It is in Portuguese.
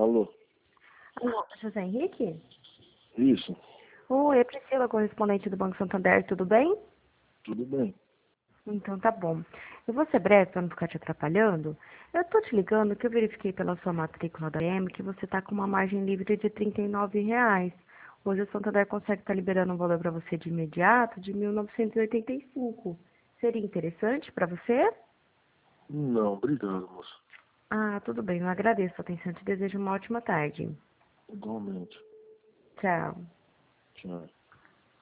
Alô? Alô, José Henrique? Isso, Oi, é Priscila, correspondente do Banco Santander, tudo bem? tudo bem. Então tá bom. Eu vou ser breve para não ficar te atrapalhando. Eu tô te ligando que eu verifiquei pela sua matrícula da M que você tá com uma margem livre de R$ 39. Hoje o Santander consegue estar liberando um valor para você de imediato de 1.985. Seria interessante para você? Não, obrigado, moço. Ah, tudo bem, eu agradeço a atenção e te desejo uma ótima tarde. Igualmente. Tchau. Tchau.